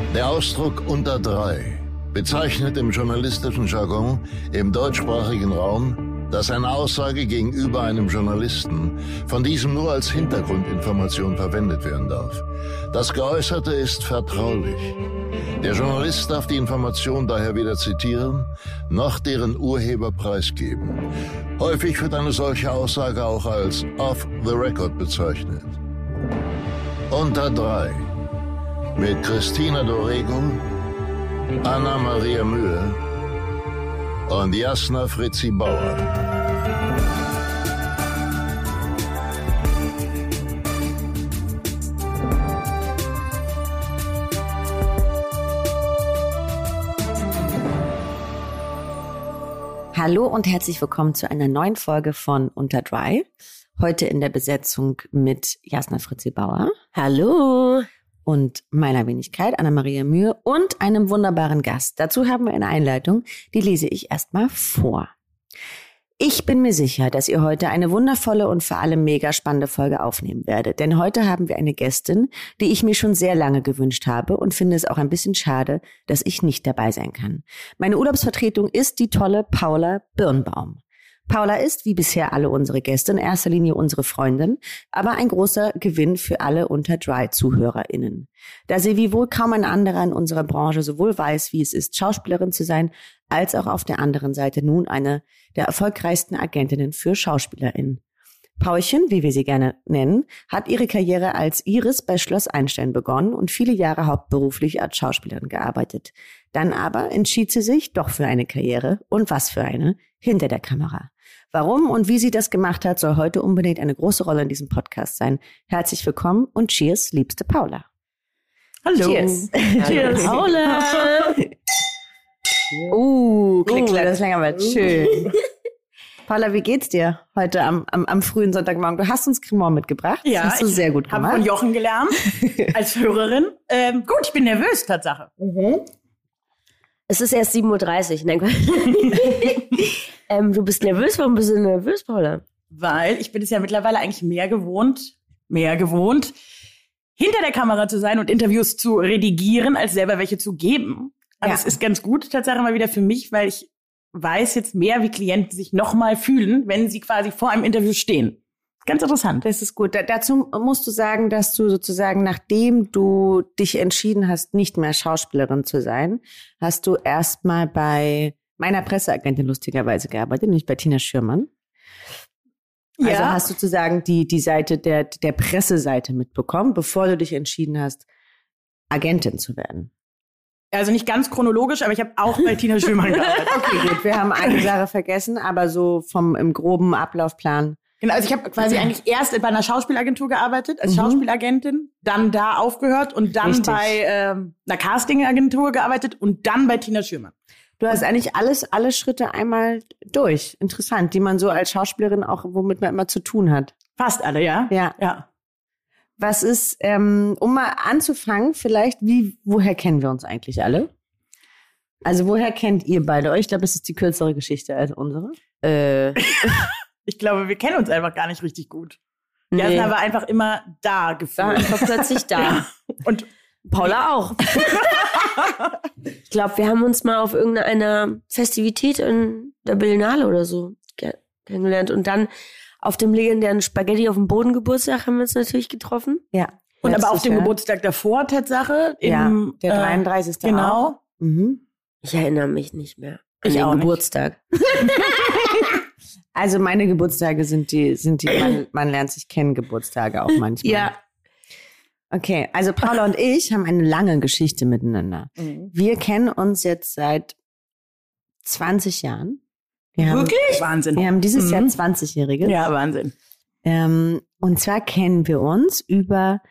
Der Ausdruck unter 3 bezeichnet im journalistischen Jargon im deutschsprachigen Raum, dass eine Aussage gegenüber einem Journalisten von diesem nur als Hintergrundinformation verwendet werden darf. Das Geäußerte ist vertraulich. Der Journalist darf die Information daher weder zitieren, noch deren Urheber preisgeben. Häufig wird eine solche Aussage auch als off the record bezeichnet. Unter 3 mit Christina Dorego, Anna-Maria Mühe und Jasna Fritzi Bauer. Hallo und herzlich willkommen zu einer neuen Folge von Unter 3. Heute in der Besetzung mit Jasna Fritzi Bauer. Hallo. Und meiner Wenigkeit, Anna-Maria Mühe und einem wunderbaren Gast. Dazu haben wir eine Einleitung, die lese ich erstmal vor. Ich bin mir sicher, dass ihr heute eine wundervolle und vor allem mega spannende Folge aufnehmen werdet. Denn heute haben wir eine Gästin, die ich mir schon sehr lange gewünscht habe und finde es auch ein bisschen schade, dass ich nicht dabei sein kann. Meine Urlaubsvertretung ist die tolle Paula Birnbaum. Paula ist, wie bisher alle unsere Gäste, in erster Linie unsere Freundin, aber ein großer Gewinn für alle Unter 3 ZuhörerInnen. Da sie wie wohl kaum ein anderer in unserer Branche sowohl weiß, wie es ist, Schauspielerin zu sein, als auch auf der anderen Seite nun eine der erfolgreichsten Agentinnen für SchauspielerInnen. Paulchen, wie wir sie gerne nennen, hat ihre Karriere als Iris bei Schloss Einstein begonnen und viele Jahre hauptberuflich als Schauspielerin gearbeitet. Dann aber entschied sie sich doch für eine Karriere, und was für eine, hinter der Kamera. Warum und wie sie das gemacht hat, soll heute unbedingt eine große Rolle in diesem Podcast sein. Herzlich willkommen und cheers, liebste Paula. Hallo. Cheers. Cheers. Paula. Klick, klack. Das länger wird schön. Paula, wie geht's dir heute am frühen Sonntagmorgen? Du hast uns Cremant mitgebracht. Das hast du sehr gut gemacht. Ich habe von Jochen gelernt, als Hörerin. Gut, ich bin nervös, Tatsache. Mhm. Es ist erst 7:30 Uhr. Nein, du bist nervös? Warum bist du nervös, Paula? Weil ich bin es ja mittlerweile eigentlich mehr gewohnt, hinter der Kamera zu sein und Interviews zu redigieren, als selber welche zu geben. Aber es ist ganz gut, Tatsache mal wieder für mich, weil ich weiß jetzt mehr, wie Klienten sich nochmal fühlen, wenn sie quasi vor einem Interview stehen. Ganz interessant. Das ist gut. Dazu musst du sagen, dass du sozusagen, nachdem du dich entschieden hast, nicht mehr Schauspielerin zu sein, hast du erstmal bei meiner Presseagentin lustigerweise gearbeitet, nämlich bei Tina Schürmann. Also hast du sozusagen die Seite der Presseseite mitbekommen, bevor du dich entschieden hast, Agentin zu werden. Also nicht ganz chronologisch, aber ich habe auch bei Tina Schürmann gearbeitet. Okay, gut. Wir haben eine Sache vergessen, aber so im groben Ablaufplan. Genau, also ich habe quasi eigentlich erst bei einer Schauspielagentur gearbeitet, als Schauspielagentin, dann da aufgehört und dann bei einer Castingagentur gearbeitet und dann bei Tina Schürmann. Du hast eigentlich alle Schritte einmal durch. Interessant, die man so als Schauspielerin auch, womit man immer zu tun hat. Fast alle, ja? Ja. Was ist, um mal anzufangen, vielleicht, woher kennen wir uns eigentlich alle? Also woher kennt ihr beide euch? Ich glaube, es ist die kürzere Geschichte als unsere. Ich glaube, wir kennen uns einfach gar nicht richtig gut. Nee. Jasna war einfach immer da gefühlt. War einfach plötzlich da. Ja. Und Paula auch. Ich glaube, wir haben uns mal auf irgendeiner Festivität in der Berlinale oder so kennengelernt. Und dann auf dem legendären Spaghetti auf dem Boden Geburtstag haben wir uns natürlich getroffen. Ja. Und aber auf dem Geburtstag davor, Tatsache. Der 33. Genau. Auch. Mhm. Ich erinnere mich nicht mehr an Ich den auch Geburtstag. Also meine Geburtstage sind die man lernt sich kennen Geburtstage auch manchmal. Ja. Okay, also Paula und ich haben eine lange Geschichte miteinander. Wir kennen uns jetzt seit 20 Jahren. Wirklich? Wahnsinn. Wir haben dieses Jahr 20-Jähriges. Ja, Wahnsinn. Und zwar kennen wir uns über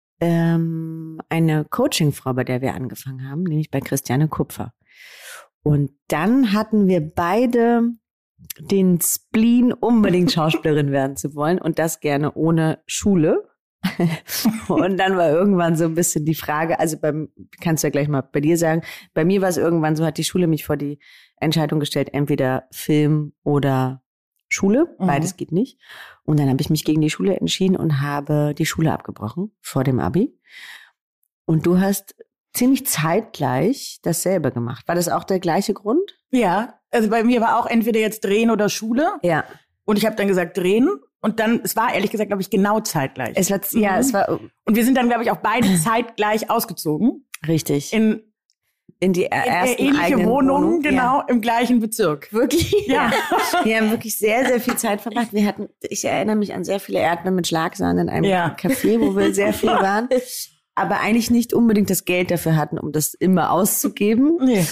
eine Coachingfrau, bei der wir angefangen haben, nämlich bei Christiane Kupfer. Und dann hatten wir beide den Spleen, unbedingt Schauspielerin werden zu wollen und das gerne ohne Schule. Und dann war irgendwann so ein bisschen die Frage, also kannst du ja gleich mal bei dir sagen, bei mir war es irgendwann so, hat die Schule mich vor die Entscheidung gestellt, entweder Film oder Schule, beides geht nicht. Und dann habe ich mich gegen die Schule entschieden und habe die Schule abgebrochen vor dem Abi. Und du hast ziemlich zeitgleich dasselbe gemacht. War das auch der gleiche Grund? Ja, also bei mir war auch entweder jetzt Drehen oder Schule. Ja. Und ich habe dann gesagt Drehen. Und dann, es war ehrlich gesagt, glaube ich, genau zeitgleich. Es war. Und wir sind dann, glaube ich, auch beide zeitgleich ausgezogen. Richtig. In die ersten ähnliche Wohnungen, genau, ja. Im gleichen Bezirk. Wirklich? Ja. Wir haben wirklich sehr, sehr viel Zeit verbracht. Ich erinnere mich an sehr viele Erdbeeren mit Schlagsahne in einem Café, wo wir sehr viel waren. Aber eigentlich nicht unbedingt das Geld dafür hatten, um das immer auszugeben. Nee.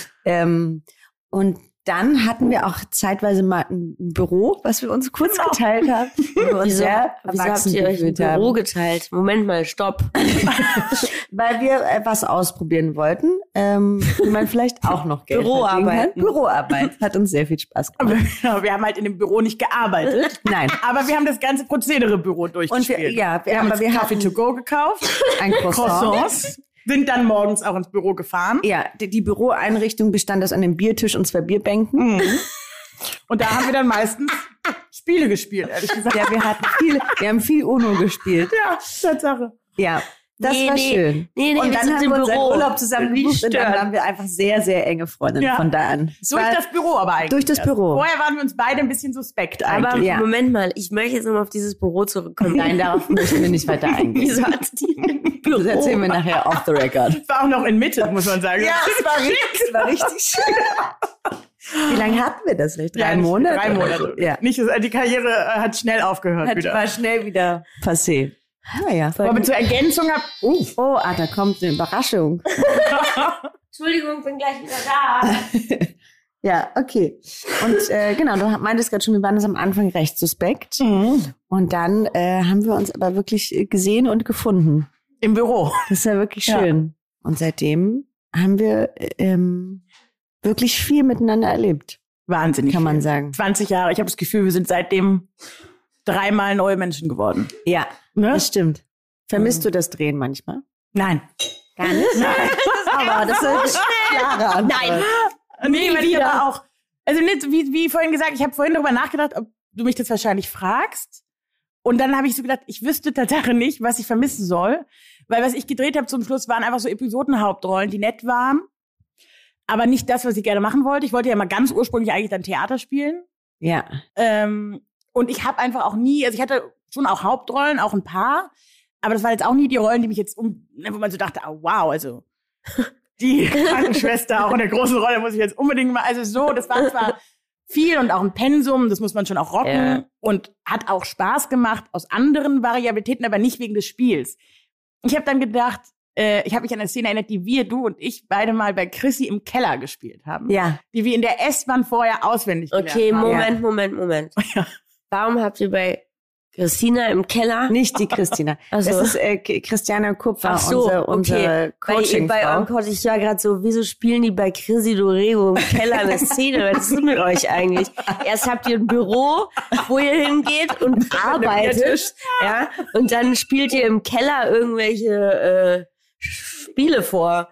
Und dann hatten wir auch zeitweise mal ein Büro, was wir uns kurz geteilt haben. Wieso habt ihr euch ein Büro geteilt? Moment mal, stopp. Weil wir was ausprobieren wollten, wie man vielleicht auch noch Geld Büroarbeit. Büroarbeit. Hat uns sehr viel Spaß gemacht. Aber wir haben halt in dem Büro nicht gearbeitet. Nein. Aber wir haben das ganze Prozedere-Büro durchgespielt. Wir haben Kaffee to go gekauft. Ein Croissants. Sind dann morgens auch ins Büro gefahren. Ja, die Büroeinrichtung bestand aus einem Biertisch und 2 Bierbänken. Mhm. Und da haben wir dann meistens Spiele gespielt, ehrlich gesagt. Ja, wir haben viel UNO gespielt. Ja, Tatsache. Ja, das war schön. Nee, und dann haben wir uns einen Urlaub zusammen gebucht und dann stört. waren wir einfach sehr, sehr enge Freundinnen von da an. Durch das Büro aber eigentlich. Durch das Büro. Vorher waren wir uns beide ein bisschen suspekt eigentlich. Aber Ja. Moment mal, ich möchte jetzt nochmal auf dieses Büro zurückkommen. Nein, darauf müssen wir nicht weiter eingehen. Wieso hat die ein Büro? Das erzählen wir nachher off the record. Das war auch noch in Mitte, muss man sagen. Ja, es war richtig schön. Wie lange hatten wir das nicht? 3 Monate? 3 Monate. Ja. Nicht, die Karriere hat schnell aufgehört wieder. War schnell wieder passé. Ah, ja. Aber zur Ergänzung Da kommt eine Überraschung. Entschuldigung, bin gleich wieder da. Ja, okay. Und genau, du meintest gerade schon, wir waren uns am Anfang recht suspekt. Mhm. Und dann haben wir uns aber wirklich gesehen und gefunden. Im Büro. Das ist ja wirklich schön. Und seitdem haben wir wirklich viel miteinander erlebt. Wahnsinnig. Kann man viel. sagen. 20 Jahre. Ich habe das Gefühl, wir sind seitdem 3-mal neue Menschen geworden. Ja, Ne? das stimmt. Vermisst du das Drehen manchmal? Nein. Gar nicht? Nein. Aber das ist eine klare Antwort. Nein. Nee, weil ich aber auch, also nicht, wie vorhin gesagt, ich habe vorhin darüber nachgedacht, ob du mich das wahrscheinlich fragst. Und dann habe ich so gedacht, ich wüsste tatsächlich nicht, was ich vermissen soll. Weil was ich gedreht habe zum Schluss, waren einfach so Episodenhauptrollen, die nett waren. Aber nicht das, was ich gerne machen wollte. Ich wollte ja mal ganz ursprünglich eigentlich dann Theater spielen. Ja. Und ich habe einfach auch nie, also ich hatte schon auch Hauptrollen, auch ein paar. Aber das waren jetzt auch nie die Rollen, die mich jetzt wo man so dachte, oh, wow, also die Krankenschwester auch in der großen Rolle muss ich jetzt unbedingt mal, also so, das war zwar viel und auch ein Pensum, das muss man schon auch rocken und hat auch Spaß gemacht aus anderen Variabilitäten, aber nicht wegen des Spiels. Ich habe dann gedacht, ich habe mich an eine Szene erinnert, die du und ich beide mal bei Chrissy im Keller gespielt haben. Ja. Die wir in der S-Bahn vorher auswendig gelernt Okay, haben. Moment. Ja. Warum habt ihr bei Christina im Keller? Nicht die Christina. Also. Das ist Christiana Kupfer, Ach so, unsere okay. Coaching-Frau. Gott, ich war gerade so, wieso spielen die bei Chrissy Dorego im Keller eine Szene? Was ist mit euch eigentlich? Erst habt ihr ein Büro, wo ihr hingeht und arbeitet, ja, und dann spielt ihr im Keller irgendwelche Spiele vor.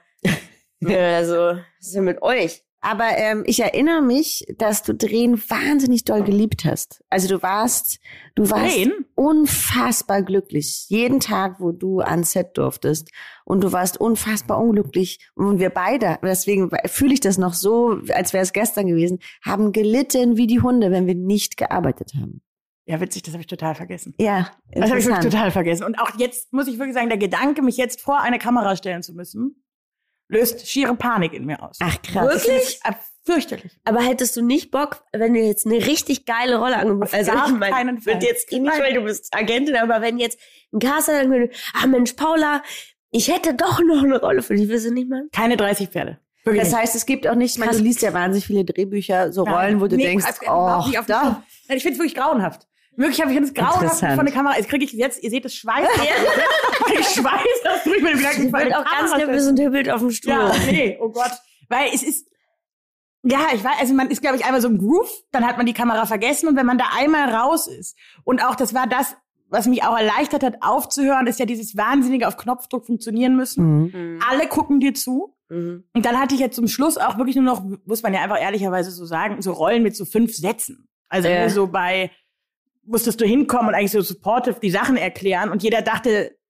Also, was ist denn mit euch? Aber ich erinnere mich, dass du Drehen wahnsinnig doll geliebt hast. Also du warst Drehen? unfassbar glücklich. Jeden Tag, wo du ans Set durftest. Und du warst unfassbar unglücklich. Und wir beide, deswegen fühle ich das noch so, als wäre es gestern gewesen, haben gelitten wie die Hunde, wenn wir nicht gearbeitet haben. Ja, witzig, das habe ich total vergessen. Ja, Das habe ich wirklich interessant. total vergessen. Und auch jetzt muss ich wirklich sagen, der Gedanke, mich jetzt vor eine Kamera stellen zu müssen, löst schiere Panik in mir aus. Ach krass. Wirklich? Das ist fürchterlich. Aber hättest du nicht Bock, wenn du jetzt eine richtig geile Rolle angeboten Auf gar keinen Fall. wird jetzt nicht, weil du bist Agentin, aber wenn jetzt ein Caster sagen würde, Mensch, Paula, ich hätte doch noch eine Rolle für dich, willst du nicht machen? Keine 30 Pferde. Wirklich Das nicht. heißt, es gibt auch nicht, ich meine, du liest ja wahnsinnig viele Drehbücher, so Rollen, wo du denkst, überhaupt nicht auf den da. Kopf. Nein, ich finde es wirklich grauenhaft. Wirklich habe ich das grauenhaft Interessant. von der Kamera. Jetzt kriege ich jetzt, ihr seht das Schweiß. Krieg ich Schweiß, das tue ich mir Gedanken Ich bin auch ganz nervös und hibbelt auf dem Stuhl. Ja, nee, oh Gott. Weil es ist, ja, ich weiß, also man ist, glaube ich, einmal so im Groove, dann hat man die Kamera vergessen und wenn man da einmal raus ist und auch das war das, was mich auch erleichtert hat, aufzuhören, ist ja dieses wahnsinnige auf Knopfdruck funktionieren müssen. Mhm. Alle gucken dir zu. Mhm. Und dann hatte ich jetzt zum Schluss auch wirklich nur noch, muss man ja einfach ehrlicherweise so sagen, so Rollen mit so 5 Sätzen. Also nur so bei, musstest du hinkommen und eigentlich so supportive die Sachen erklären und jeder dachte,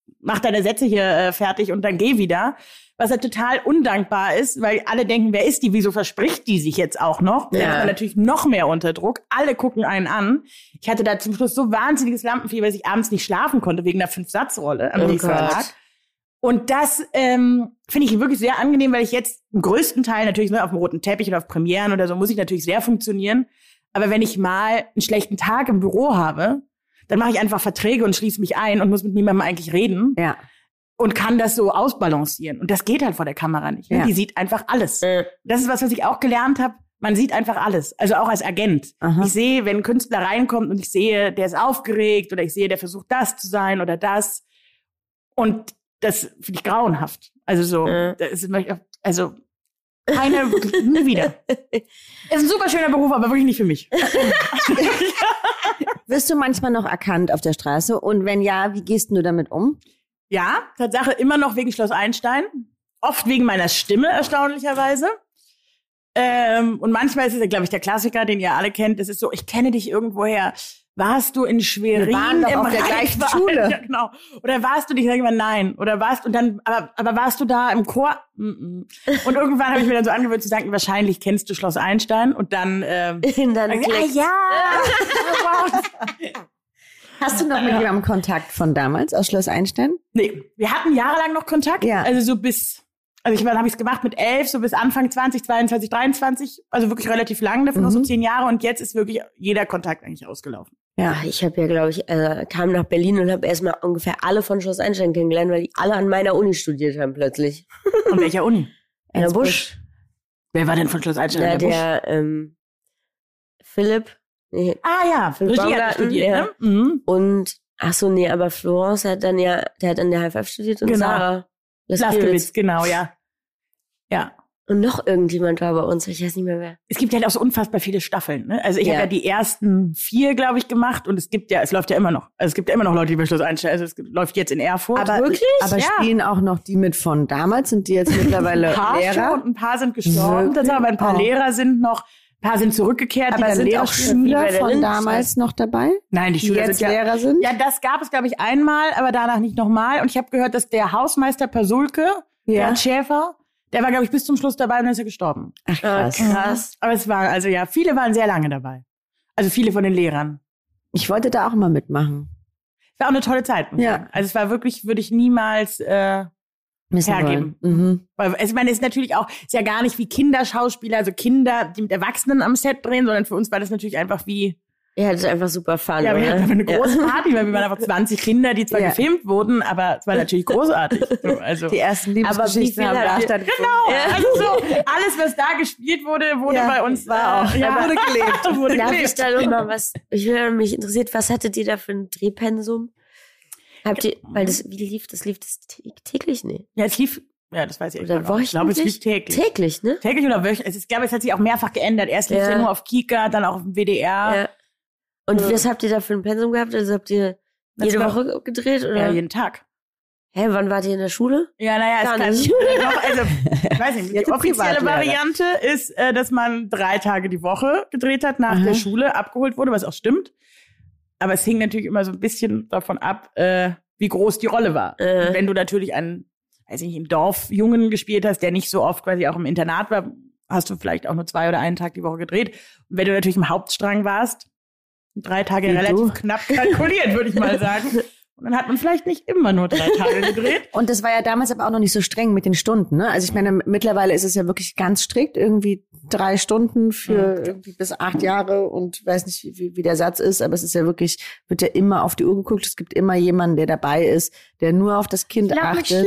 mach deine Sätze hier fertig und dann geh wieder. Was halt total undankbar ist, weil alle denken, wer ist die? Wieso verspricht die sich jetzt auch noch? Ja. Da ist man natürlich noch mehr unter Druck. Alle gucken einen an. Ich hatte da zum Schluss so wahnsinniges Lampenfieber, dass ich abends nicht schlafen konnte wegen der 5-Satz-Rolle am nächsten Tag. Und das finde ich wirklich sehr angenehm, weil ich jetzt im größten Teil natürlich auf dem roten Teppich oder auf Premieren oder so muss ich natürlich sehr funktionieren. Aber wenn ich mal einen schlechten Tag im Büro habe, dann mache ich einfach Verträge und schließe mich ein und muss mit niemandem eigentlich reden. Ja. Und kann das so ausbalancieren. Und das geht halt vor der Kamera nicht. Ne? Ja. Die sieht einfach alles. Das ist was ich auch gelernt habe. Man sieht einfach alles. Also auch als Agent. Aha. Ich sehe, wenn ein Künstler reinkommt und ich sehe, der ist aufgeregt oder ich sehe, der versucht das zu sein oder das. Und das finde ich grauenhaft. Also so, das ist, also keine, nie wieder. Ist ein super schöner Beruf, aber wirklich nicht für mich. Wirst du manchmal noch erkannt auf der Straße? Und wenn ja, wie gehst du damit um? Ja, Tatsache immer noch wegen Schloss Einstein. Oft wegen meiner Stimme, erstaunlicherweise. Und manchmal ist es ja, glaube ich, der Klassiker, den ihr alle kennt. Es ist so, ich kenne dich irgendwoher. Warst du in Schwerin Wir waren doch auf der gleichen Schule? Ja, genau. Oder warst du nicht? Sag ich mal, nein. Oder warst und dann, aber warst du da im Chor? Und irgendwann habe ich mir dann so angewöhnt zu sagen, wahrscheinlich kennst du Schloss Einstein. Und dann, ja. Hast du noch mit jemandem Kontakt von damals aus Schloss Einstein? Nee, wir hatten jahrelang noch Kontakt. Ja. Also so bis, wann habe ich es gemacht? Mit 11, so bis Anfang 20, 22, 23. Also wirklich relativ lang, davon noch so 10 Jahre. Und jetzt ist wirklich jeder Kontakt eigentlich ausgelaufen. Ja, ich habe ja, glaube ich, kam nach Berlin und habe erstmal ungefähr alle von Schloss Einstein kennengelernt, weil die alle an meiner Uni studiert haben plötzlich. An welcher Uni? In der Busch. Wer war denn von Schloss Einstein in der Busch? Der Philipp. Nee. Ah ja, Regie hat studiert, ja. Ne? Mhm. Und, aber Florence der hat an der HFF studiert und Sarah Laskewitz, genau, ja. Ja. Und noch irgendjemand war bei uns, ich weiß nicht mehr wer. Es gibt ja halt auch so unfassbar viele Staffeln, ne? Also ich habe ja die ersten 4, glaube ich, gemacht und es läuft ja immer noch. Also es gibt ja immer noch Leute, die bei Schloss Einstein, also es läuft jetzt in Erfurt. Aber wirklich? Aber spielen auch noch die mit von damals? Sind die jetzt mittlerweile ein paar Lehrer? Schon, und ein paar sind gestorben, aber ein paar Lehrer sind noch, ein paar sind zurückgekehrt. Aber sind auch Schüler von damals noch dabei? Nein, die Schüler jetzt sind Lehrer sind? Ja, das gab es, glaube ich, einmal, aber danach nicht nochmal. Und ich habe gehört, dass der Hausmeister Pasulke, Bernd Schäfer, der war, glaube ich, bis zum Schluss dabei und dann ist er gestorben. Ach, krass. Krass. Aber es war, viele waren sehr lange dabei. Also viele von den Lehrern. Ich wollte da auch mal mitmachen. Es war auch eine tolle Zeit. Ja. Also es war wirklich, würde ich niemals hergeben. Weil ich meine, es ist natürlich auch, ist ja gar nicht wie Kinderschauspieler, also Kinder, die mit Erwachsenen am Set drehen, sondern für uns war das natürlich einfach wie... Ja, das ist einfach super fun. Ja, wir hatten eine große Party, weil wir waren einfach 20 Kinder, die zwar gefilmt wurden, aber es war natürlich großartig. Also, die ersten Liebesgeschichten haben da stattgefunden. Genau, also so, alles, was da gespielt wurde bei uns. War auch. Wurde gelebt. Darf ich da noch mal was, ich höre mich interessiert, was hattet ihr da für ein Drehpensum? Habt ihr, weil wie lief das? Lief das täglich? Nee. Ja, es lief, das weiß ich oder nicht. Ich glaube, es lief täglich. Täglich, ne? Täglich oder wöchentlich. Ich glaube, es hat sich auch mehrfach geändert. Erst lief es ja nur auf Kika, dann auch auf dem WDR. Ja. Und was habt ihr da für ein Pensum gehabt? Also habt ihr jede Woche gedreht? Oder? Ja, jeden Tag. Hä, wann wart ihr in der Schule? Ja, naja, es kann also, ich weiß nicht, die offizielle Variante ist, dass man 3 Tage die Woche gedreht hat, nach der Schule abgeholt wurde, was auch stimmt. Aber es hing natürlich immer so ein bisschen davon ab, wie groß die Rolle war. Und wenn du natürlich einen Dorfjungen gespielt hast, der nicht so oft quasi auch im Internat war, hast du vielleicht auch nur 2 oder 1 Tag die Woche gedreht. Und wenn du natürlich im Hauptstrang warst, 3 Tage relativ knapp kalkuliert, würde ich mal sagen. Und dann hat man vielleicht nicht immer nur 3 Tage gedreht. Und das war ja damals aber auch noch nicht so streng mit den Stunden, ne? Also ich meine, mittlerweile ist es ja wirklich ganz strikt, irgendwie 3 Stunden für irgendwie bis 8 Jahre und weiß nicht, wie der Satz ist, aber es ist ja wirklich, wird ja immer auf die Uhr geguckt, es gibt immer jemanden, der dabei ist, der nur auf das Kind achtet.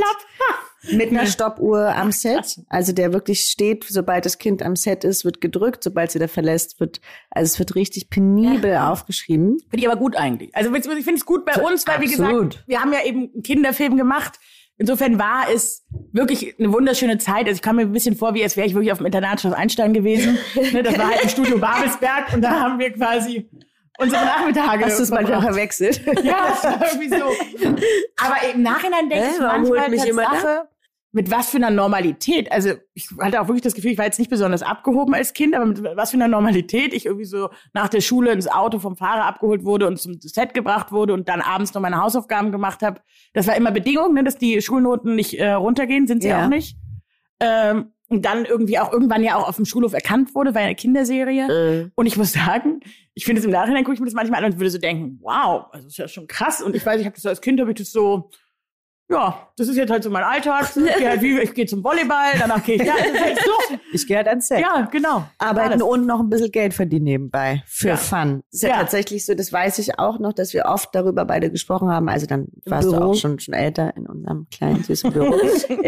Mit einer Stoppuhr am Set, also der wirklich steht, sobald das Kind am Set ist, wird gedrückt, sobald es wieder verlässt, es wird richtig penibel aufgeschrieben. Finde ich aber gut eigentlich. Also ich finde es gut bei uns, weil wie gesagt, wir haben ja eben einen Kinderfilm gemacht. Insofern war es wirklich eine wunderschöne Zeit. Also ich kam mir ein bisschen vor, als wäre ich wirklich auf dem Internat Schloss Einstein gewesen. Das war halt im Studio Babelsberg und da haben wir quasi unsere Nachmittage. Hast du es manchmal verwechselt? Ja, irgendwie so. Aber im Nachhinein denke ich manchmal, mit was für einer Normalität, also ich hatte auch wirklich das Gefühl, ich war jetzt nicht besonders abgehoben als Kind, aber mit was für einer Normalität ich irgendwie so nach der Schule ins Auto vom Fahrer abgeholt wurde und zum Set gebracht wurde und dann abends noch meine Hausaufgaben gemacht habe. Das war immer Bedingung, ne, dass die Schulnoten nicht runtergehen, sind sie auch nicht. Und dann irgendwie auch irgendwann ja auch auf dem Schulhof erkannt wurde, war ja eine Kinderserie. Und ich muss sagen, ich finde es im Nachhinein, gucke ich mir das manchmal an und würde so denken, wow, also das ist ja schon krass. Und ich weiß, ich habe das so als Kind, habe ich das so, ja, das ist jetzt halt so mein Alltag. Ich gehe zum Volleyball, danach gehe ich da. Ich gehe halt ans Set. Ja, genau. Arbeiten und noch ein bisschen Geld verdienen nebenbei. Für Fun. Das ist ja tatsächlich so, das weiß ich auch noch, dass wir oft darüber beide gesprochen haben. Also dann warst du auch schon älter in unserem kleinen, süßen Büro.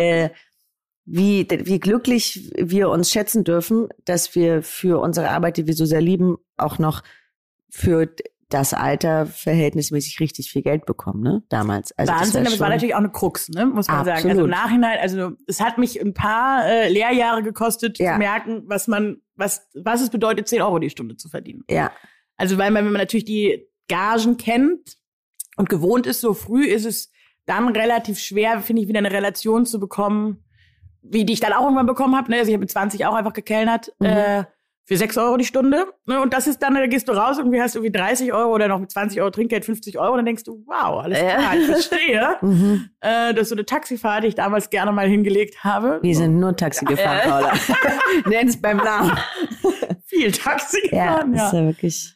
Wie glücklich wir uns schätzen dürfen, dass wir für unsere Arbeit, die wir so sehr lieben, auch noch für das Alter verhältnismäßig richtig viel Geld bekommen, ne? Damals. Also Wahnsinn, aber es war natürlich auch eine Krux, ne? Muss man sagen. Also im Nachhinein, also es hat mich ein paar Lehrjahre gekostet, zu merken, was es bedeutet, 10 Euro die Stunde zu verdienen. Ja. Also wenn man natürlich die Gagen kennt und gewohnt ist, so früh ist es dann relativ schwer, finde ich, wieder eine Relation zu bekommen, wie die ich dann auch irgendwann bekommen habe. Ne? Also ich habe mit 20 auch einfach gekellnert. Für 6 Euro die Stunde. Und das ist dann, da gehst du raus, irgendwie hast du irgendwie 30 Euro oder noch mit 20 Euro Trinkgeld 50 Euro. Und dann denkst du, wow, alles klar, ich verstehe. Das ist so eine Taxifahrt, die ich damals gerne mal hingelegt habe. Wir sind nur Taxi gefahren, Paula. Nenn's beim Namen. Viel Taxi gefahren, ja. Das ist ja wirklich.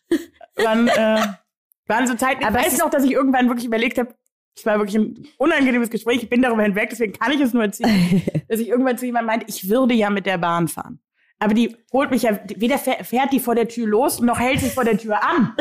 Waren so Zeiten, ich weiß noch, dass ich irgendwann wirklich überlegt habe, es war wirklich ein unangenehmes Gespräch, ich bin darüber hinweg, deswegen kann ich es nur erzählen, dass ich irgendwann zu jemandem meinte, ich würde ja mit der Bahn fahren. Aber die holt mich ja, weder fährt die vor der Tür los, noch hält sich vor der Tür an.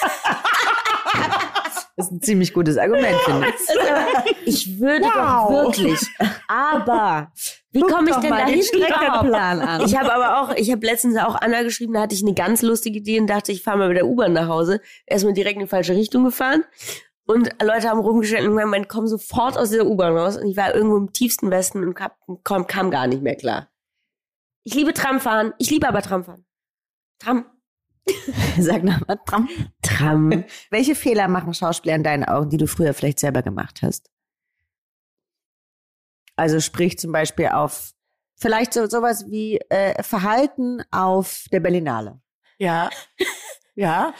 Das ist ein ziemlich gutes Argument, finde ich. Ich würde doch wirklich. Aber wie komme ich denn dahin überhaupt? Ich habe letztens auch Anna geschrieben, da hatte ich eine ganz lustige Idee und dachte, ich fahre mal mit der U-Bahn nach Hause. Erstmal direkt in die falsche Richtung gefahren. Und Leute haben rumgestellt und man kommt sofort aus dieser U-Bahn raus. Und ich war irgendwo im tiefsten Westen und kam gar nicht mehr klar. Ich liebe Tramfahren. Ich liebe aber Tramfahren. Tram. Sag nochmal, Tram. Tram. Welche Fehler machen Schauspieler in deinen Augen, die du früher vielleicht selber gemacht hast? Also sprich zum Beispiel auf vielleicht sowas wie Verhalten auf der Berlinale. Ja. Ja.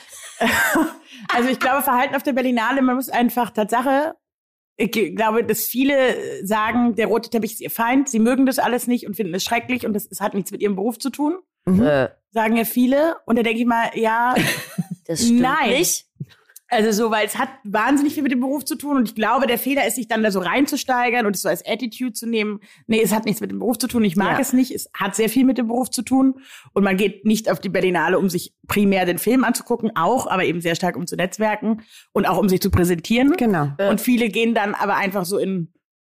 Also ich glaube, Verhalten auf der Berlinale, man muss einfach Tatsache, ich glaube, dass viele sagen, der rote Teppich ist ihr Feind, sie mögen das alles nicht und finden es schrecklich und das hat nichts mit ihrem Beruf zu tun. Sagen ja viele. Und da denke ich mal, ja, das stimmt nicht. Also so, weil es hat wahnsinnig viel mit dem Beruf zu tun und ich glaube, der Fehler ist, sich dann da so reinzusteigern und es so als Attitude zu nehmen. Nee, es hat nichts mit dem Beruf zu tun, ich mag es nicht, es hat sehr viel mit dem Beruf zu tun und man geht nicht auf die Berlinale, um sich primär den Film anzugucken, auch, aber eben sehr stark um zu netzwerken und auch um sich zu präsentieren. Genau. Und viele gehen dann aber einfach so in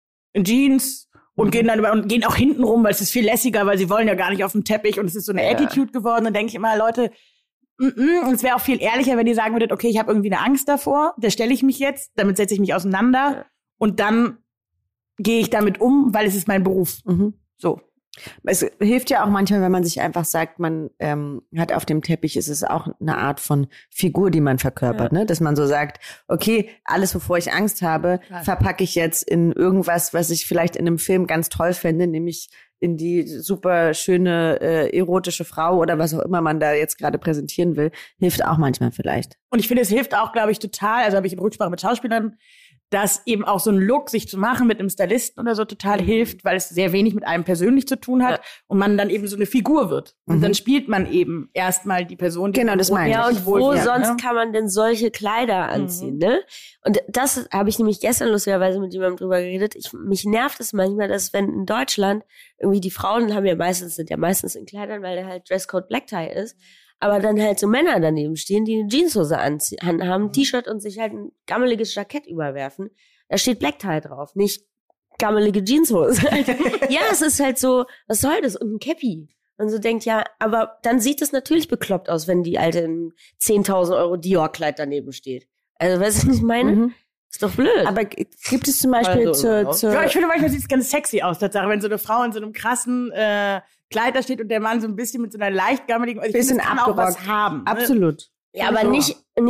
Jeans und gehen auch hinten rum, weil es ist viel lässiger, weil sie wollen ja gar nicht auf dem Teppich und es ist so eine Attitude geworden. Dann denke ich immer, Leute, und es wäre auch viel ehrlicher, wenn ihr sagen würdet, okay, ich habe irgendwie eine Angst davor, der stelle ich mich jetzt, damit setze ich mich auseinander und dann gehe ich damit um, weil es ist mein Beruf. So. Es hilft ja auch manchmal, wenn man sich einfach sagt, man hat auf dem Teppich, ist es auch eine Art von Figur, die man verkörpert, ne? Dass man so sagt, okay, alles, wovor ich Angst habe, verpacke ich jetzt in irgendwas, was ich vielleicht in einem Film ganz toll fände, nämlich in die super schöne erotische Frau oder was auch immer man da jetzt gerade präsentieren will, hilft auch manchmal vielleicht. Und ich finde, es hilft auch, glaube ich, total, also habe ich in Rücksprache mit Schauspielern, dass eben auch so ein Look sich zu machen mit einem Stylisten oder so total hilft, weil es sehr wenig mit einem persönlich zu tun hat und man dann eben so eine Figur wird. Und dann spielt man eben erstmal die Person, die das meine ich. Ja, und wo sonst kann man denn solche Kleider anziehen, ne? Und das habe ich nämlich gestern lustigerweise mit jemandem drüber geredet. Mich nervt es manchmal, dass wenn in Deutschland irgendwie die Frauen sind ja meistens in Kleidern, weil der halt Dresscode Black Tie ist. Aber dann halt so Männer daneben stehen, die eine Jeanshose haben, ein T-Shirt und sich halt ein gammeliges Jackett überwerfen. Da steht Black Tie drauf, nicht gammelige Jeanshose. Ja, es ist halt so, was soll das? Und ein Cappy. Und so denkt, ja, aber dann sieht es natürlich bekloppt aus, wenn die alte in 10.000 Euro Dior-Kleid daneben steht. Also, weißt du, was ich meine? Ist doch blöd. Aber gibt es zum Beispiel ja, ich finde manchmal sieht es ganz sexy aus, Tatsache, wenn so eine Frau in so einem krassen Kleid da steht und der Mann so ein bisschen mit so einer leicht gammeligen, also bisschen kann auch was haben. Absolut. Ja, aber nicht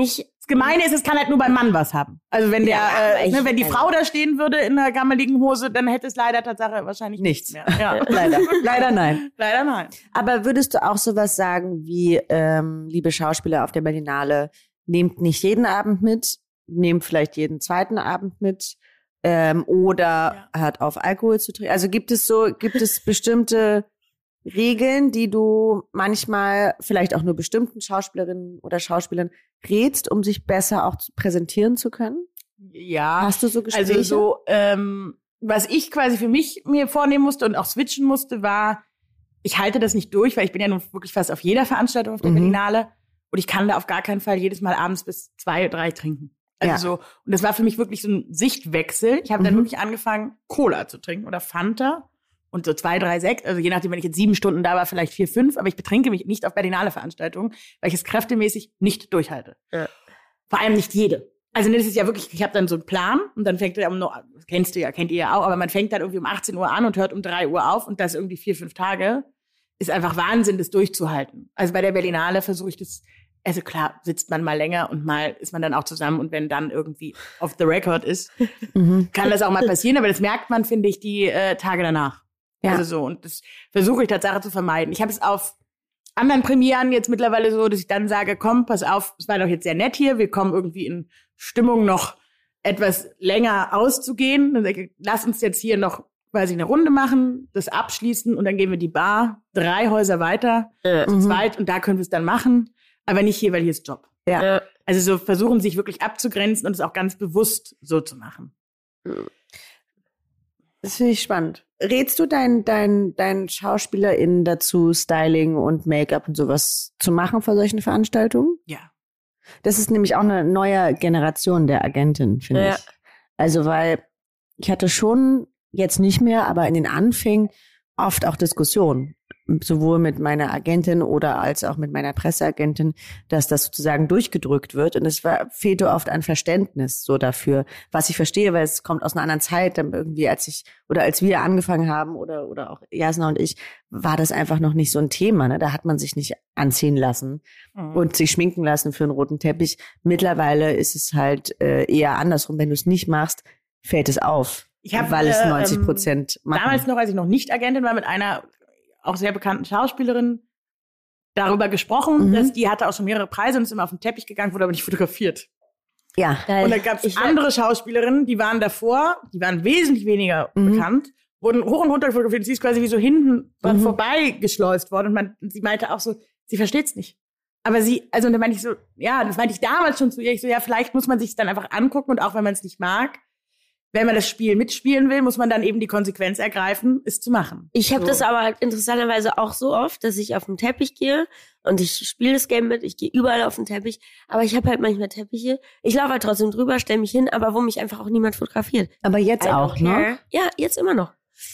Gemeine ist, es kann halt nur beim Mann was haben. Also wenn wenn die Frau da stehen würde in einer gammeligen Hose, dann hätte es leider Tatsache wahrscheinlich nichts mehr. Ja. Leider. Leider nein. Leider nein. Aber würdest du auch sowas sagen wie, liebe Schauspieler auf der Berlinale, nehmt nicht jeden Abend mit, nehmt vielleicht jeden zweiten Abend mit, oder hört auf, Alkohol zu trinken? Also gibt es bestimmte Regeln, die du manchmal vielleicht auch nur bestimmten Schauspielerinnen oder Schauspielern rätst, um sich besser auch präsentieren zu können? Ja. Hast du so Gespräche? Also so, was ich quasi für mich mir vornehmen musste und auch switchen musste, war, ich halte das nicht durch, weil ich bin ja nun wirklich fast auf jeder Veranstaltung auf der Berlinale und ich kann da auf gar keinen Fall jedes Mal abends bis 2, 3 trinken. Also so, und das war für mich wirklich so ein Sichtwechsel. Ich habe dann wirklich angefangen, Cola zu trinken oder Fanta und so 2, 3 Sekt. Also je nachdem, wenn ich jetzt 7 Stunden da war, vielleicht 4, 5. Aber ich betrinke mich nicht auf Berlinale-Veranstaltungen, weil ich es kräftemäßig nicht durchhalte. Ja. Vor allem nicht jede. Also das ist ja wirklich, ich habe dann so einen Plan und dann fängt er kennt ihr ja auch, aber man fängt dann irgendwie um 18 Uhr an und hört um 3 Uhr auf und das irgendwie 4, 5 Tage. Ist einfach Wahnsinn, das durchzuhalten. Also bei der Berlinale versuche ich das. Also klar, sitzt man mal länger und mal ist man dann auch zusammen und wenn dann irgendwie off the record ist, kann das auch mal passieren, aber das merkt man, finde ich, die Tage danach. Ja. Also so, und das versuche ich tatsächlich zu vermeiden. Ich habe es auf anderen Premieren jetzt mittlerweile so, dass ich dann sage, komm, pass auf, es war doch jetzt sehr nett hier, wir kommen irgendwie in Stimmung noch etwas länger auszugehen. Dann sage ich, lass uns jetzt hier noch quasi eine Runde machen, das abschließen und dann gehen wir die Bar 3 Häuser weiter, zu zweit und da können wir es dann machen. Aber nicht hier, weil hier ist Job. Ja. Also so versuchen, sich wirklich abzugrenzen und es auch ganz bewusst so zu machen. Das finde ich spannend. Rätst du deinen SchauspielerInnen dazu, Styling und Make-up und sowas zu machen vor solchen Veranstaltungen? Ja. Das ist nämlich auch eine neue Generation der Agentin, finde ich. Also weil ich hatte schon, jetzt nicht mehr, aber in den Anfängen oft auch Diskussionen. Sowohl mit meiner Agentin oder als auch mit meiner Presseagentin, dass das sozusagen durchgedrückt wird. Und es fehlte oft ein Verständnis so dafür, was ich verstehe, weil es kommt aus einer anderen Zeit, dann irgendwie als wir angefangen haben oder auch Jasna und ich, war das einfach noch nicht so ein Thema. Ne? Da hat man sich nicht anziehen lassen und sich schminken lassen für einen roten Teppich. Mittlerweile ist es halt eher andersrum. Wenn du es nicht machst, fällt es auf, weil es 90% machen. Damals noch, als ich noch nicht Agentin war, mit einer auch sehr bekannten Schauspielerin darüber gesprochen, dass die hatte auch schon mehrere Preise und ist immer auf den Teppich gegangen, wurde aber nicht fotografiert. Ja. Und da gab es andere Schauspielerinnen, die waren davor, die waren wesentlich weniger bekannt, wurden hoch und runter fotografiert. Sie ist quasi wie so hinten vorbeigeschleust worden und sie meinte auch so, sie versteht's nicht. Aber und dann meinte ich so, ja, das meinte ich damals schon zu ihr, ich so, ja, vielleicht muss man sich dann einfach angucken und auch wenn man es nicht mag, wenn man das Spiel mitspielen will, muss man dann eben die Konsequenz ergreifen, es zu machen. Ich habe das aber interessanterweise auch so oft, dass ich auf den Teppich gehe und ich spiele das Game mit, ich gehe überall auf den Teppich, aber ich habe halt manchmal Teppiche. Ich laufe halt trotzdem drüber, stelle mich hin, aber wo mich einfach auch niemand fotografiert. Aber jetzt auch, ne? Ja, jetzt immer noch.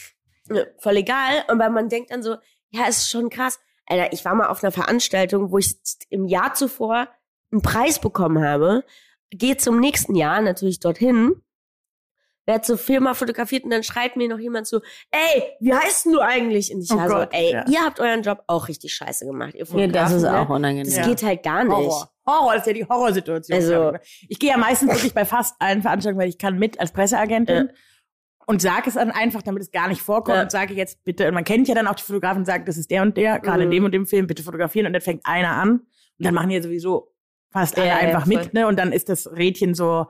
Ja, voll egal. Und weil man denkt dann so, ja, ist schon krass. Alter, ich war mal auf einer Veranstaltung, wo ich im Jahr zuvor einen Preis bekommen habe, gehe zum nächsten Jahr natürlich dorthin, werd so viermal fotografiert und dann schreit mir noch jemand so, ey, wie heißt denn du eigentlich? Und ich war so, ey, ihr habt euren Job auch richtig scheiße gemacht. Ihr ja, das ist auch unangenehm. Das geht halt gar nicht. Horror ist ja die Horrorsituation. Also, ich gehe ja meistens wirklich bei fast allen Veranstaltungen, weil ich kann mit als Presseagentin und sage es dann einfach, damit es gar nicht vorkommt und sage jetzt bitte, und man kennt ja dann auch die Fotografen und sagt, das ist der und der, gerade in dem und dem Film, bitte fotografieren und dann fängt einer an und dann machen ja sowieso fast alle einfach mit, ne, und dann ist das Rädchen so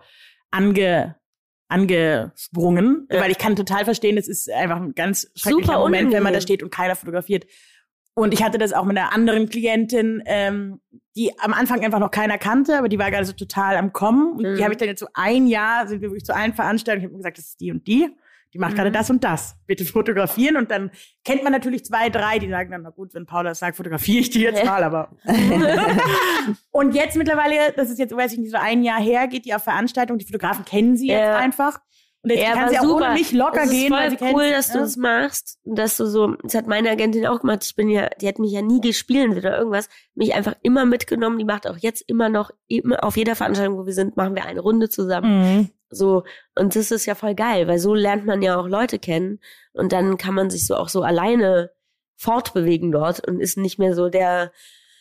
angesprungen, weil ich kann total verstehen, das ist einfach ein ganz schrecklicher Moment, wenn man da steht und keiner fotografiert. Und ich hatte das auch mit einer anderen Klientin, die am Anfang einfach noch keiner kannte, aber die war gerade so total am Kommen. Und die habe ich dann jetzt so ein Jahr, sind wir wirklich zu allen Veranstaltungen, ich habe gesagt, das ist die und die macht gerade das und das, bitte fotografieren. Und dann kennt man natürlich 2, 3, die sagen dann, na gut, wenn Paula das sagt, fotografiere ich die jetzt mal, aber. Und jetzt mittlerweile, das ist jetzt, weiß ich nicht, so ein Jahr her, geht die auf Veranstaltungen, die Fotografen kennen sie jetzt einfach. Und jetzt kann sie auch ohne mich locker gehen. Das ist voll cool, dass du das machst. Und dass du so, das hat meine Agentin auch gemacht. Die hat mich ja nie gespielt oder irgendwas. Mich einfach immer mitgenommen. Die macht auch jetzt immer noch, auf jeder Veranstaltung, wo wir sind, machen wir eine Runde zusammen. So. Und das ist ja voll geil, weil so lernt man ja auch Leute kennen. Und dann kann man sich so auch so alleine fortbewegen dort und ist nicht mehr so der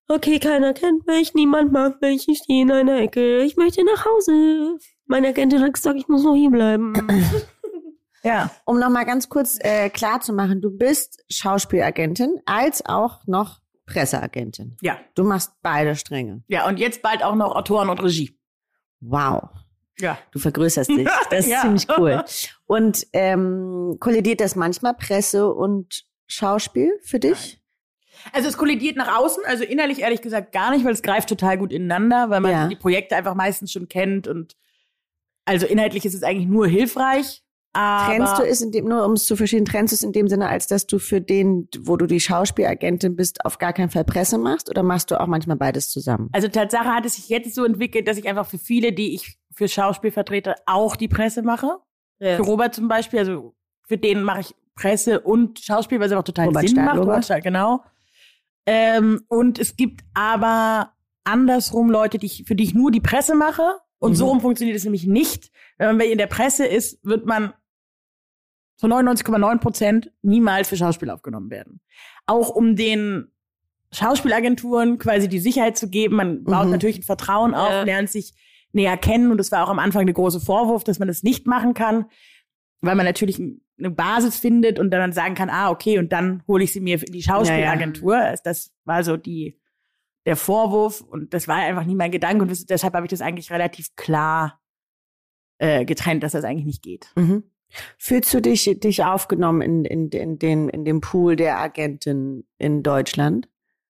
okay, keiner kennt mich, niemand mag mich, ich stehe in einer Ecke, ich möchte nach Hause. Meine Agentin hat gesagt, ich muss noch hier bleiben. Ja. Um nochmal ganz kurz klar zu machen, du bist Schauspielagentin als auch noch Presseagentin. Ja. Du machst beide Stränge. Ja, und jetzt bald auch noch Autoren und Regie. Wow. Ja. Du vergrößerst dich. Das ist ziemlich cool. Und kollidiert das manchmal Presse und Schauspiel für dich? Also es kollidiert nach außen, also innerlich ehrlich gesagt gar nicht, weil es greift total gut ineinander, weil man die Projekte einfach meistens schon kennt und also inhaltlich ist es eigentlich nur hilfreich. Aber trennst du es nur um es zu verstehen, trennst du es in dem Sinne, als dass du für den, wo du die Schauspielagentin bist, auf gar keinen Fall Presse machst oder machst du auch manchmal beides zusammen? Also Tatsache hat es sich jetzt so entwickelt, dass ich einfach für viele, die ich für Schauspiel vertrete, auch die Presse mache. Ja. Für Robert zum Beispiel, also für den mache ich Presse und Schauspiel, weil es auch total Sinn macht. Robert Stahl, genau. Und es gibt aber andersrum Leute, für die ich nur die Presse mache. Und so rum funktioniert es nämlich nicht. Wenn man in der Presse ist, wird man zu 99,9% niemals für Schauspiel aufgenommen werden. Auch um den Schauspielagenturen quasi die Sicherheit zu geben. Man baut natürlich ein Vertrauen auf, lernt sich näher kennen. Und es war auch am Anfang der große Vorwurf, dass man das nicht machen kann, weil man natürlich eine Basis findet und dann sagen kann, okay, und dann hole ich sie mir für die Schauspielagentur. Ja. Das war so der Vorwurf und das war einfach nie mein Gedanke und deshalb habe ich das eigentlich relativ klar getrennt, dass das eigentlich nicht geht. Mhm. Fühlst du dich aufgenommen in dem Pool der Agenten in Deutschland?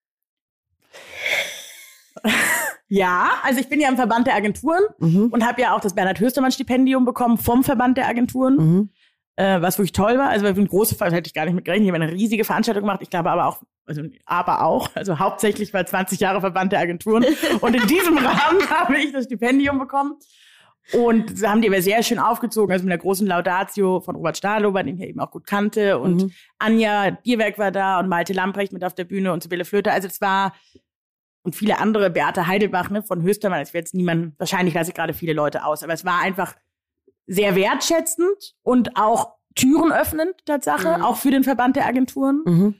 Ja, also ich bin ja im Verband der Agenturen und habe ja auch das Bernhard-Höstermann-Stipendium bekommen vom Verband der Agenturen, was wirklich toll war. Also eine große Veranstaltung, hätte ich gar nicht mit gerechnet. Ich habe eine riesige Veranstaltung gemacht. Ich glaube aber auch, also hauptsächlich war 20 Jahre Verband der Agenturen. Und in diesem Rahmen habe ich das Stipendium bekommen. Und sie haben die aber sehr schön aufgezogen, also mit einer großen Laudatio von Robert Stahlober, den ich ja eben auch gut kannte. Und Anja Bierwerk war da und Malte Lamprecht mit auf der Bühne und Sibylle Flöter. Also es war, und viele andere, Beate Heidelbach, von Höstermann, es wird jetzt niemand, wahrscheinlich lasse ich gerade viele Leute aus, aber es war einfach sehr wertschätzend und auch Türen öffnend, Tatsache, auch für den Verband der Agenturen.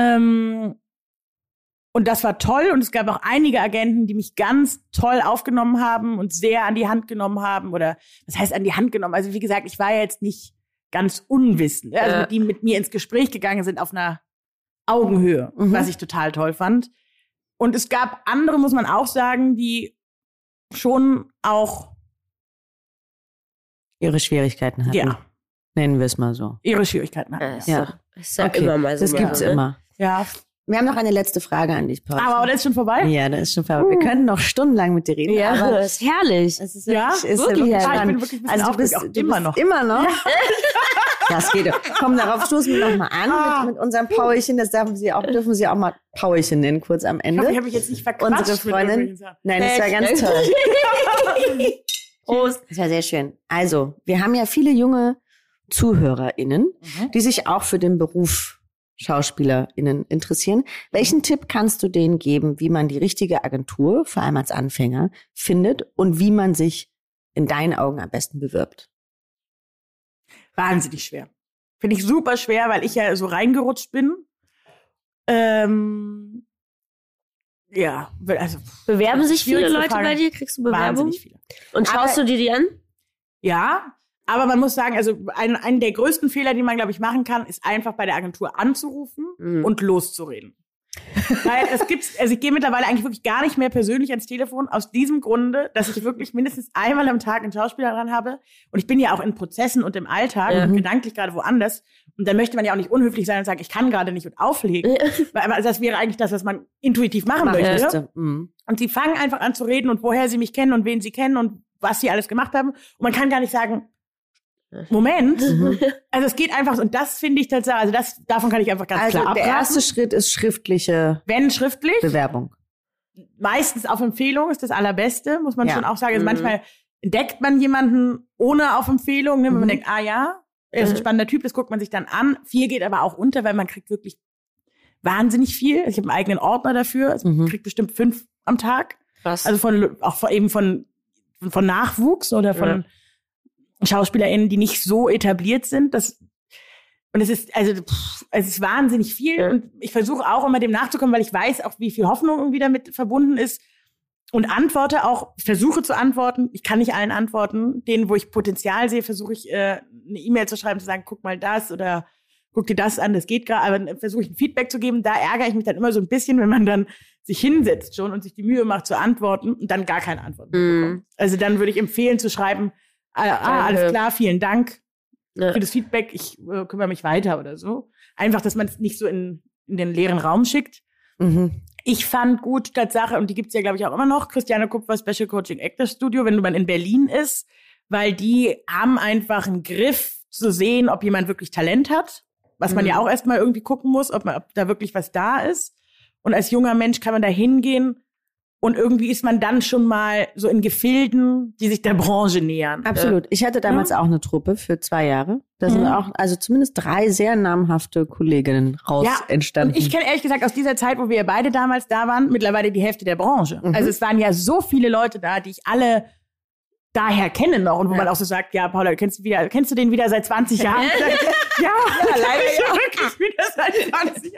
Und das war toll und es gab auch einige Agenten, die mich ganz toll aufgenommen haben und sehr an die Hand genommen haben oder was heißt an die Hand genommen? Also wie gesagt, ich war ja jetzt nicht ganz unwissend, also die mit mir ins Gespräch gegangen sind auf einer Augenhöhe, was ich total toll fand. Und es gab andere, muss man auch sagen, die schon auch ihre Schwierigkeiten hatten. Ja. Nennen wir es mal so. Ihre Schwierigkeiten hatten. Ja. Ich sag immer mal so. Das gibt's immer. Ja. Wir haben noch eine letzte Frage an dich, Paul. Aber das ist schon vorbei? Ja, das ist schon vorbei. Wir könnten noch stundenlang mit dir reden. Ja, aber das ist herrlich. Es ist wirklich herrlich. ich bin wirklich ein bisschen du bist immer noch. Immer noch? Ja. Das geht doch. Komm, darauf stoßen wir noch mal an mit unserem Paulchen. Das dürfen Sie auch mal Paulchen nennen, kurz am Ende. Ich habe mich jetzt nicht verquatscht. Unsere Freundin. Nein, das war ganz toll. Prost. Das war sehr schön. Also, wir haben ja viele junge ZuhörerInnen, die sich auch für den Beruf SchauspielerInnen interessieren. Welchen Tipp kannst du denen geben, wie man die richtige Agentur, vor allem als Anfänger, findet und wie man sich in deinen Augen am besten bewirbt? Wahnsinnig schwer. Finde ich super schwer, weil ich ja so reingerutscht bin. Ja, also bewerben sich viele Leute bei dir? Kriegst du Bewerbung? Wahnsinnig viele. Und schaust du dir die an? Ja, aber man muss sagen, also einen der größten Fehler, die man, glaube ich, machen kann, ist einfach bei der Agentur anzurufen und loszureden. Weil ich gehe mittlerweile eigentlich wirklich gar nicht mehr persönlich ans Telefon, aus diesem Grunde, dass ich wirklich mindestens einmal am Tag einen Schauspieler dran habe. Und ich bin ja auch in Prozessen und im Alltag und gedanklich gerade woanders. Und dann möchte man ja auch nicht unhöflich sein und sagen, ich kann gerade nicht und auflegen. Weil das wäre eigentlich das, was man intuitiv machen möchte. Und sie fangen einfach an zu reden und woher sie mich kennen und wen sie kennen und was sie alles gemacht haben. Und man kann gar nicht sagen, Moment. Also es geht einfach, und das finde ich tatsächlich, also davon kann ich einfach ganz klar abraten. Der erste Schritt ist schriftliche Bewerbung. Meistens auf Empfehlung ist das Allerbeste, muss man schon auch sagen. Also manchmal entdeckt man jemanden ohne auf Empfehlung, wenn man denkt, er ist ein spannender Typ, das guckt man sich dann an. 4 geht aber auch unter, weil man kriegt wirklich wahnsinnig viel. Ich habe einen eigenen Ordner dafür, also man kriegt bestimmt 5 am Tag. Krass. Also von Nachwuchs oder von SchauspielerInnen, die nicht so etabliert sind. Und es ist wahnsinnig viel. Und ich versuche auch immer dem nachzukommen, weil ich weiß auch, wie viel Hoffnung irgendwie damit verbunden ist. Und ich versuche zu antworten. Ich kann nicht allen antworten. Denen, wo ich Potenzial sehe, versuche ich, eine E-Mail zu schreiben, zu sagen, guck mal das oder guck dir das an, das geht gerade. Aber dann versuche ich ein Feedback zu geben. Da ärgere ich mich dann immer so ein bisschen, wenn man dann sich hinsetzt schon und sich die Mühe macht zu antworten und dann gar keine Antwort mehr bekommt. Also dann würde ich empfehlen zu schreiben, alles klar, vielen Dank für das Feedback, ich kümmere mich weiter oder so. Einfach, dass man es nicht so in den leeren Raum schickt. Mhm. Ich fand gut, Tatsache, und die gibt's ja, glaube ich, auch immer noch, Christiane Kupfer Special Coaching Actors Studio, wenn man in Berlin ist, weil die haben einfach einen Griff zu sehen, ob jemand wirklich Talent hat, was man ja auch erstmal irgendwie gucken muss, ob da wirklich was da ist. Und als junger Mensch kann man da hingehen und irgendwie ist man dann schon mal so in Gefilden, die sich der Branche nähern. Absolut. Ich hatte damals auch eine Truppe für 2 Jahre. Da sind auch, also zumindest 3 sehr namhafte Kolleginnen entstanden. Und ich kenne ehrlich gesagt aus dieser Zeit, wo wir beide damals da waren, mittlerweile die Hälfte der Branche. Also es waren ja so viele Leute da, die ich alle daher kenne noch und wo man auch so sagt, ja, Paula, kennst du den wieder seit 20 Jahren? ja, leider ja. Wirklich wieder seit 20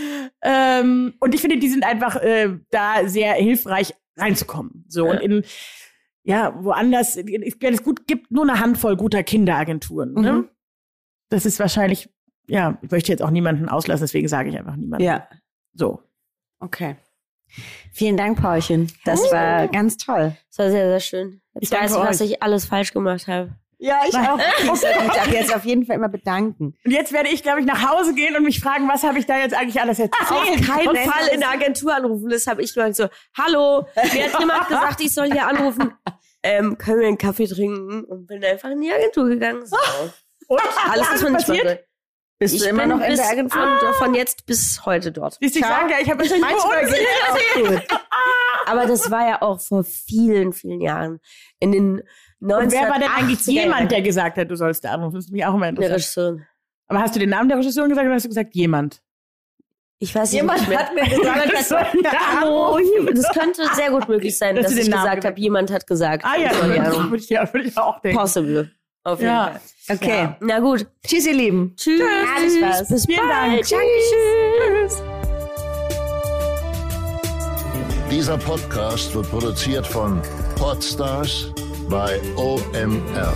Jahren. Und ich finde, die sind einfach da sehr hilfreich reinzukommen. So und woanders, wenn es gut gibt, nur eine Handvoll guter Kinderagenturen. Ne? Das ist wahrscheinlich, ich möchte jetzt auch niemanden auslassen, deswegen sage ich einfach niemanden. Ja. So. Okay. Vielen Dank, Paulchen. Das war ganz toll. Das war sehr, sehr schön. Jetzt weiß ich, was ich alles falsch gemacht habe. Ja, ich auch. Ich darf jetzt auf jeden Fall immer bedanken. Und jetzt werde ich, glaube ich, nach Hause gehen und mich fragen, was habe ich da jetzt eigentlich alles erzählt? Auf keinen Fall in der Agentur anrufen. Das habe ich nur so, hallo, mir hat jemand gesagt, ich soll hier anrufen. Können wir einen Kaffee trinken? Und bin einfach in die Agentur gegangen. So. Und? Alles, was man nicht wollte. Bist du immer noch in der Agentur? Von jetzt bis heute dort. Ich sage ja, ich habe wahrscheinlich gut. Aber das war ja auch vor vielen, vielen Jahren. In den 1980ern. Und wer war denn eigentlich jemand, der gesagt hat, du sollst da anrufen? Das ist mich auch immer interessant. Eine Regisseurin. Aber hast du den Namen der Regisseurin gesagt oder hast du gesagt, jemand? Ich weiß nicht. Jemand hat mir gesagt, das könnte sehr gut möglich sein, dass ich gesagt habe, jemand hat gesagt. Ah ja, würde ich auch denken. Possible. Auf jeden Fall. Okay. Ja. Na gut. Tschüss, ihr Lieben. Tschüss. Alles Spaß. Bis Vielen bald. Dank. Tschüss. Dieser Podcast wird produziert von Podstars bei OMR.